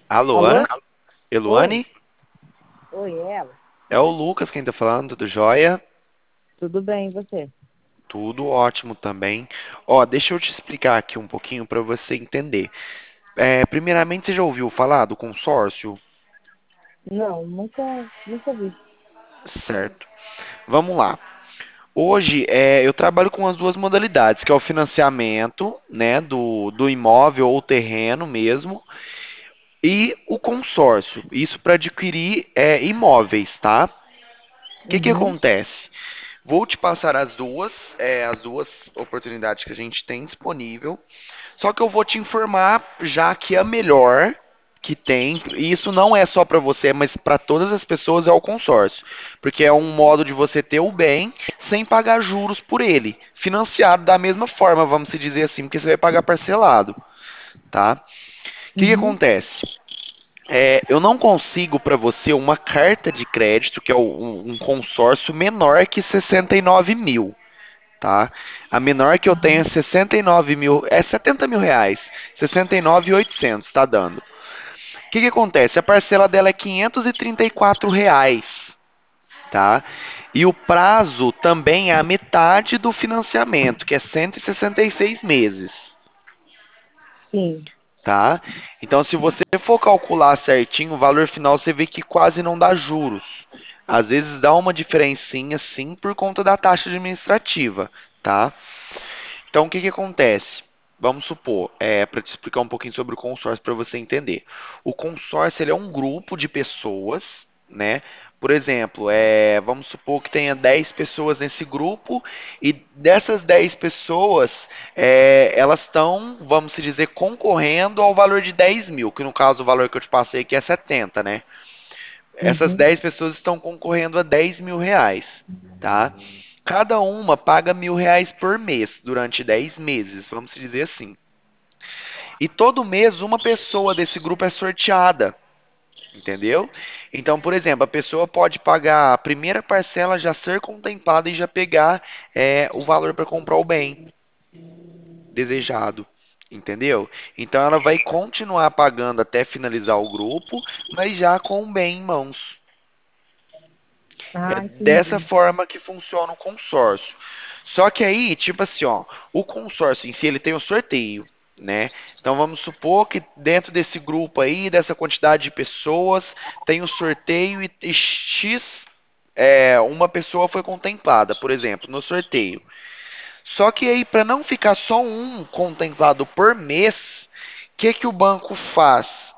Alô? Alô? Oi, Eluane? oi, é ela. É o Lucas quem tá falando, tudo jóia? Tudo bem, e você? Tudo ótimo também. Ó, deixa eu te explicar aqui um pouquinho para você entender. Primeiramente, você já ouviu falar do consórcio? Não, nunca vi. Certo. Vamos lá. Hoje, eu trabalho com as duas modalidades, que é o financiamento, né, do imóvel ou terreno mesmo, e o consórcio. Isso para adquirir imóveis, tá? O que que Uhum, acontece? Vou te passar as duas oportunidades que a gente tem disponível. Só que eu vou te informar já que a melhor que tem, e isso não é só para você, mas para todas as pessoas é o consórcio, porque é um modo de você ter o bem sem pagar juros por ele, financiado da mesma forma, vamos se dizer assim, porque você vai pagar parcelado, tá? O que que uhum, acontece? Eu não consigo para você uma carta de crédito, que é um consórcio menor que 69 mil, tá? A menor que eu tenho é uhum. 69 mil, é 70 mil reais, 69.800 tá dando. O que que acontece? A parcela dela é 534 reais, tá? E o prazo também é a metade do financiamento, que é 166 meses, Sim. tá? Então, se você for calcular certinho, o valor final você vê que quase não dá juros. Às vezes dá uma diferencinha, sim, por conta da taxa administrativa, tá? Então, o que que acontece? Vamos supor, para te explicar um pouquinho sobre o consórcio para você entender. O consórcio ele é um grupo de pessoas, né? Por exemplo, vamos supor que tenha 10 pessoas nesse grupo e dessas 10 pessoas, elas estão, vamos se dizer, concorrendo ao valor de 10 mil, que no caso o valor que eu te passei aqui é 70, né? Essas Uhum. 10 pessoas estão concorrendo a 10 mil reais, tá? Cada uma paga 1.000 reais por mês durante 10 meses, vamos dizer assim. E todo mês uma pessoa desse grupo é sorteada, entendeu? Então, por exemplo, a pessoa pode pagar a primeira parcela, já ser contemplada e já pegar o valor para comprar o bem desejado, entendeu? Então ela vai continuar pagando até finalizar o grupo, mas já com o bem em mãos. É Ah, dessa entendi. forma que funciona o consórcio. Só que aí, tipo assim, ó, o consórcio em si ele tem o sorteio, né? Então vamos supor que dentro desse grupo aí, dessa quantidade de pessoas, tem o sorteio e X, uma pessoa foi contemplada, por exemplo, no sorteio. Só que aí, para não ficar só um contemplado por mês, o que que o banco faz?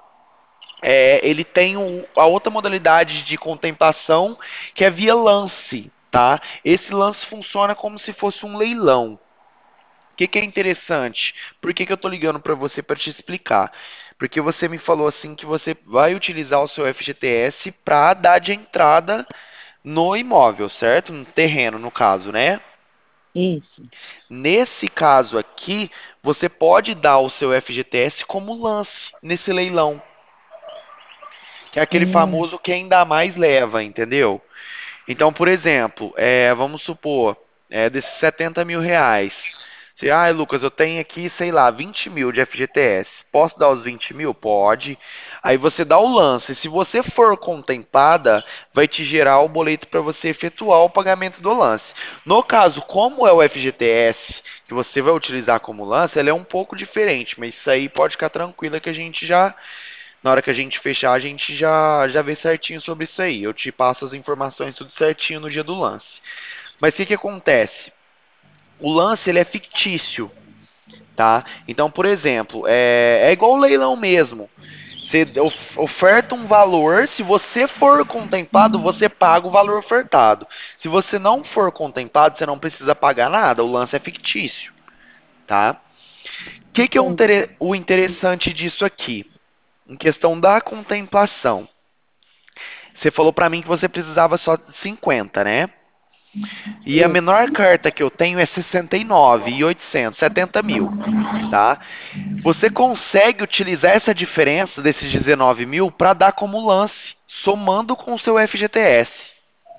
Ele tem a outra modalidade de contemplação que é via lance, tá? Esse lance funciona como se fosse um leilão. O que, que é interessante? Por que, que eu estou ligando para você para te explicar? Porque você me falou assim que você vai utilizar o seu FGTS para dar de entrada no imóvel, certo? No terreno, no caso, né? Isso. Nesse caso aqui, você pode dar o seu FGTS como lance nesse leilão, que é aquele Hum, famoso quem dá mais leva, entendeu? Então, por exemplo, vamos supor, desses 70 mil reais. Você, Lucas, eu tenho aqui, sei lá, 20 mil de FGTS. Posso dar os 20 mil? Pode. Aí você dá o lance. Se você for contemplada, vai te gerar o boleto para você efetuar o pagamento do lance. No caso, como é o FGTS que você vai utilizar como lance, ele é um pouco diferente, mas isso aí pode ficar tranquila que a gente já na hora que a gente fechar, a gente já vê certinho sobre isso aí. Eu te passo as informações tudo certinho no dia do lance. Mas o que, que acontece? O lance ele é fictício, tá? Então, por exemplo, é igual o leilão mesmo. Você oferta um valor, se você for contemplado, você paga o valor ofertado. Se você não for contemplado, você não precisa pagar nada. O lance é fictício, tá? O que, que é entendi. o interessante disso aqui? Em questão da contemplação. Você falou para mim que você precisava só de 50, né? E a Isso. menor carta que eu tenho é 69.800, 70 mil, tá? Você consegue utilizar essa diferença desses 19 mil para dar como lance, somando com o seu FGTS,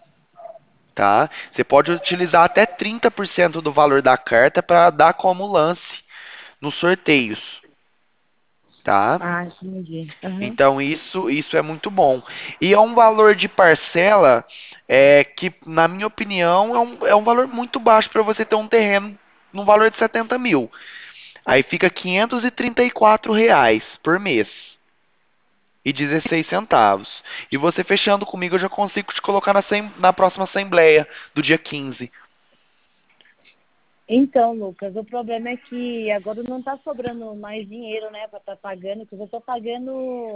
tá? Você pode utilizar até 30% do valor da carta para dar como lance nos sorteios. tá? Ah, entendi. Aham. Então isso é muito bom. E é um valor de parcela que, na minha opinião, é um valor muito baixo para você ter um terreno no valor de 70 mil. Aí fica R$ 534 por mês e 16 centavos. E você fechando comigo, eu já consigo te colocar na próxima assembleia do dia 15. Então, Lucas, o problema é que agora não tá sobrando mais dinheiro, né, para estar pagando, porque eu tô pagando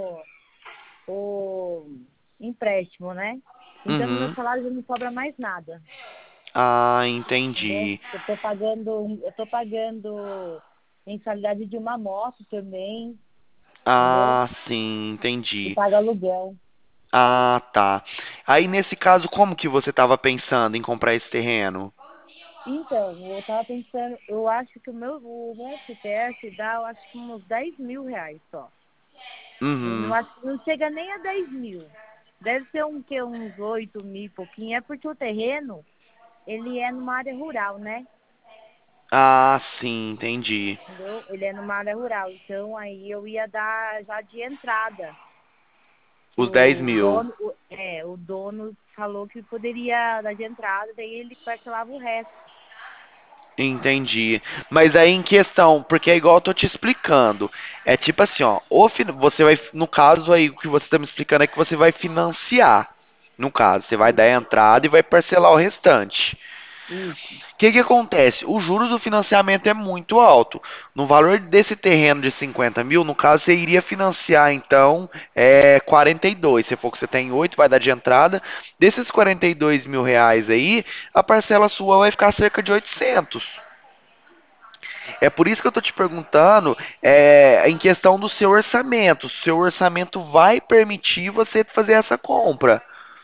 o empréstimo, né? Então, no meu Uhum. salário já não sobra mais nada, Ah, entendeu? entendi. Eu tô pagando mensalidade de uma moto também, entendeu? Ah, sim, E entendi. paga aluguel. Ah, tá. Aí nesse caso, como que você estava pensando em comprar esse terreno? Então, eu tava pensando, eu acho que o meu FTS dá, eu acho que uns 10 mil reais só. Eu não Uhum. acho que não chega nem a 10 mil. Deve ser uns 8 mil e pouquinho. É porque o terreno, ele é numa área rural, né? Ah, sim, entendi. Entendeu? Ele é numa área rural. Então, aí eu ia dar já de entrada. Que Os 10 o mil. dono, o dono falou que poderia dar de entrada, daí ele parcelava o resto. Entendi. Mas aí em questão, porque é igual eu tô te explicando. É tipo assim, ó, você vai, no caso aí, o que você tá me explicando é que você vai financiar. No caso, você vai dar a entrada e vai parcelar o restante. Isso. O que que acontece? O juros do financiamento é muito alto. No valor desse terreno de 50 mil, no caso, você iria financiar, então, 42. Se for que você tem 8, vai dar de entrada. Desses R$ 42 mil aí, a parcela sua vai ficar cerca de 800. É por isso que eu tô te perguntando, em questão do seu orçamento. O seu orçamento vai permitir você fazer essa compra.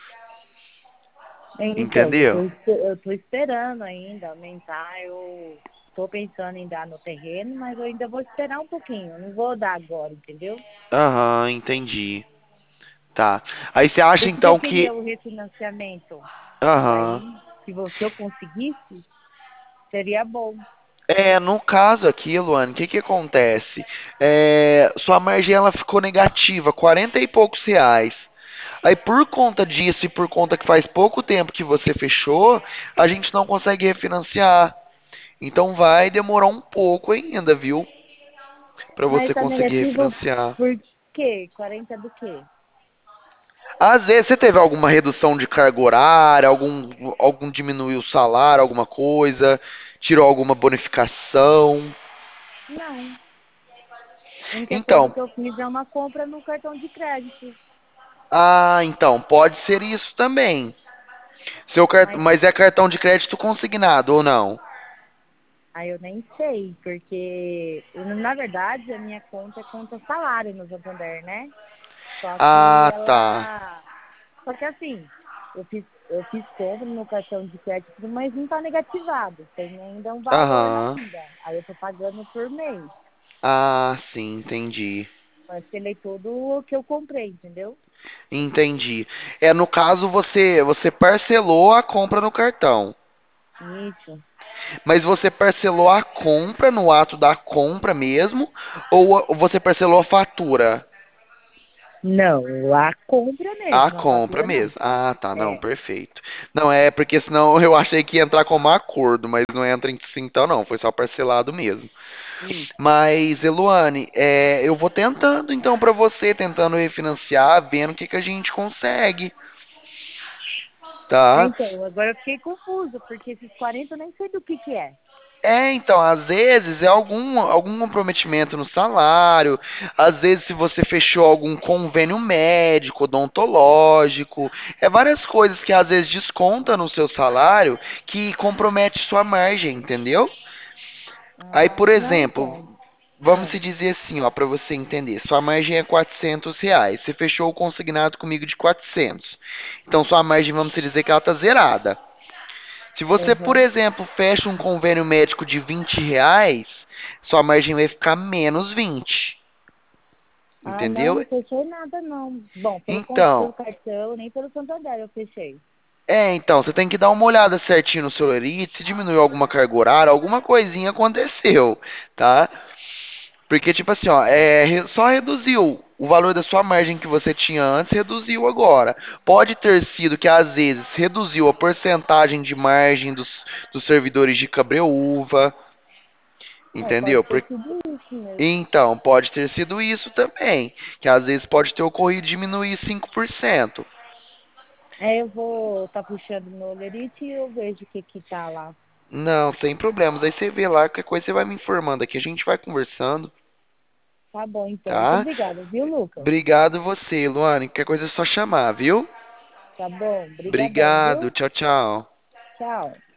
Então, Entendeu? eu tô esperando ainda aumentar. Eu tô pensando em dar no terreno, mas eu ainda vou esperar um pouquinho. Eu não vou dar agora, entendeu? Aham, entendi. Tá. Aí você acha Por isso que eu então queria que. o refinanciamento. Aham. Daí, se eu conseguisse, seria bom. No caso aqui, Luane, o que que acontece? Sua margem ela ficou negativa, 40 e poucos reais. Aí por conta disso e por conta que faz pouco tempo que você fechou, a gente não consegue refinanciar. Então vai demorar um pouco ainda, viu? Pra Mas você tá conseguir negativo refinanciar. por quê? 40 do quê? Às vezes você teve alguma redução de carga horária, algum diminuiu o salário, alguma coisa, tirou alguma bonificação. Não. A única coisa Então, que eu fiz é uma compra no cartão de crédito. então, pode ser isso também. Mas Mas é cartão de crédito consignado ou não? aí eu nem sei, porque na verdade a minha conta é conta salário no Santander, né? Só que Ah, tá. ela. Só que assim, eu fiz compra no cartão de crédito, mas não tá negativado. Tem ainda um valor Aham. ainda. Aí eu tô pagando por mês. Ah, sim, entendi. Parcelei tudo o que eu comprei, entendeu? Entendi. No caso você parcelou a compra no cartão, Isso. mas você parcelou a compra no ato da compra mesmo ou você parcelou a fatura? Não, a compra A mesmo, a compra fatura não. mesmo. Ah, tá, não, É, perfeito. Não, porque senão eu achei que ia entrar como acordo, mas não entra em si então não, foi só parcelado mesmo. isso. Mas, Eluane, eu vou tentando então pra você, tentando refinanciar, vendo o que que a gente consegue, É, tá? então, agora eu fiquei confusa, porque esses 40 eu nem sei do que é. Então, às vezes é algum comprometimento no salário, às vezes se você fechou algum convênio médico, odontológico, várias coisas que às vezes desconta no seu salário que compromete sua margem, entendeu? Aí, Ah, por não, exemplo, então. vamos Ah, se dizer assim, ó, para você entender, sua margem é R$ 400, você fechou o consignado comigo de 400, então sua margem, vamos se dizer que ela tá zerada. Se você, por aham. exemplo, fecha um convênio médico de R$ 20, sua margem vai ficar menos 20. Ah, não, Entendeu? não fechei nada, não. Bom, pelo Então, cartão, nem pelo Santander eu fechei. então, você tem que dar uma olhada certinho no seu Elite, se diminuiu alguma carga horária, alguma coisinha aconteceu, tá? Porque, tipo assim, ó, só reduziu o valor da sua margem que você tinha antes, reduziu agora. Pode ter sido que às vezes reduziu a porcentagem de margem dos servidores de cabreúva, É, pode entendeu? ter sido isso mesmo. Então, pode ter sido isso também, que às vezes pode ter ocorrido diminuir 5%. É, eu vou estar puxando no Olerite e eu vejo o que que tá lá. Não, sem problemas. Aí você vê lá, qualquer coisa você vai me informando aqui, a gente vai conversando, Tá bom, então. Muito tá? obrigada, viu, Lucas? Obrigado você, Luane. Qualquer coisa é só chamar, viu? Tá bom. Brigadão, Obrigado, viu? tchau, tchau. Tchau.